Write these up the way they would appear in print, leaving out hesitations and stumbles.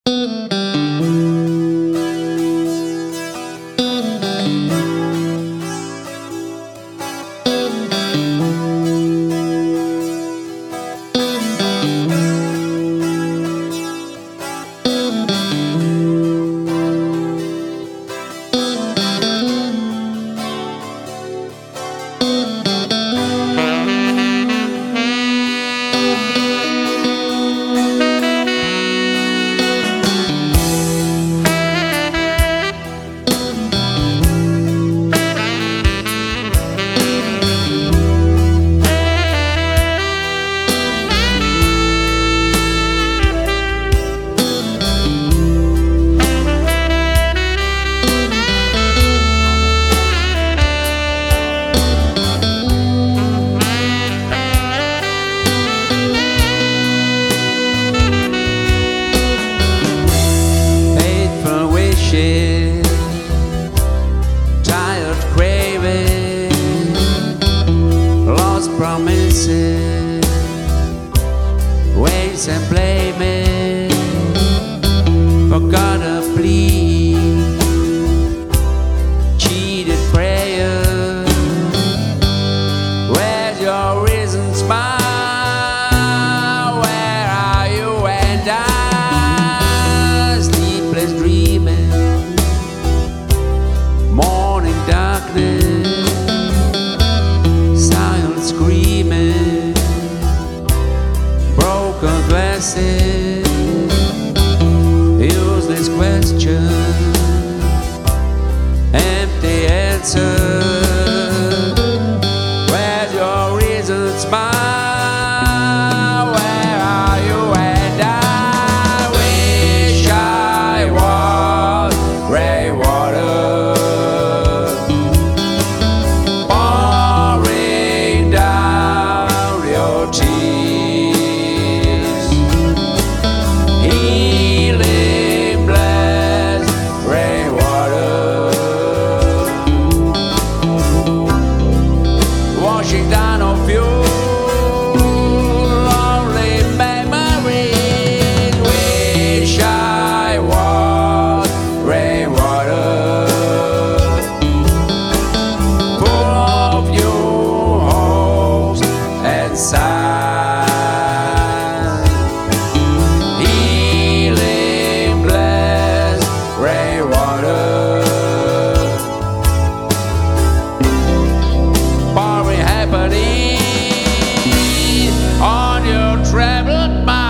Tired craving, lost promises, ways and blaming, forgot a plea, cheated prayer. Where's your risen smile? Where are you and I? Sleepless dreaming, morning darkness, silent screaming, broken glasses, useless questions, empty answers. Where's your reason smile? Where are you and I? Wish I was gray water, pouring down your tears, healing blessed rainwater, washing down of you lonely memories. Wish I was rainwater, full of your hopes and sighs, healing blessed rainwater, pouring happily on your troubled mind.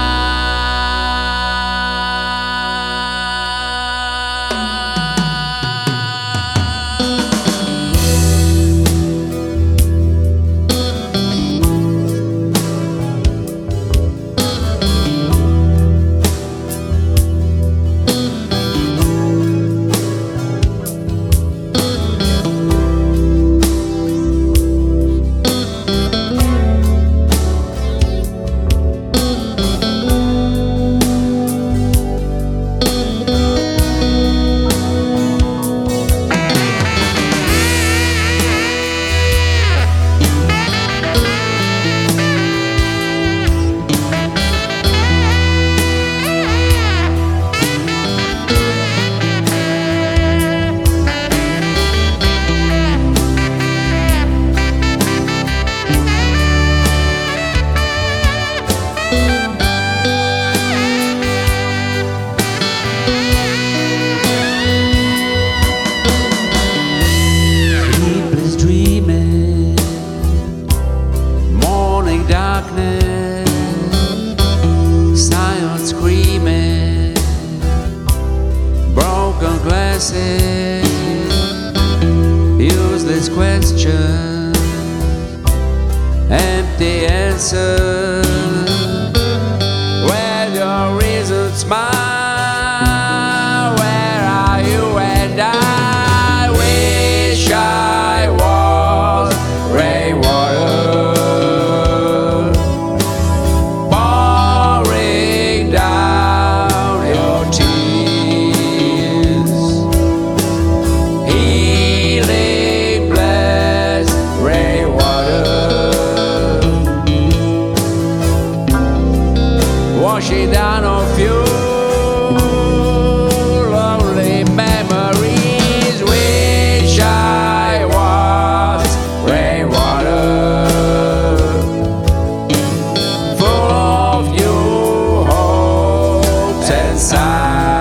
Sleepless dreaming, morning darkness, silent screaming, broken glasses, useless questions, empty answers. Where's your reason smile? Where are you and I? Wish I was rainwater, pouring down your tears, healing blessed rainwater, washing down of you hopes and sighs.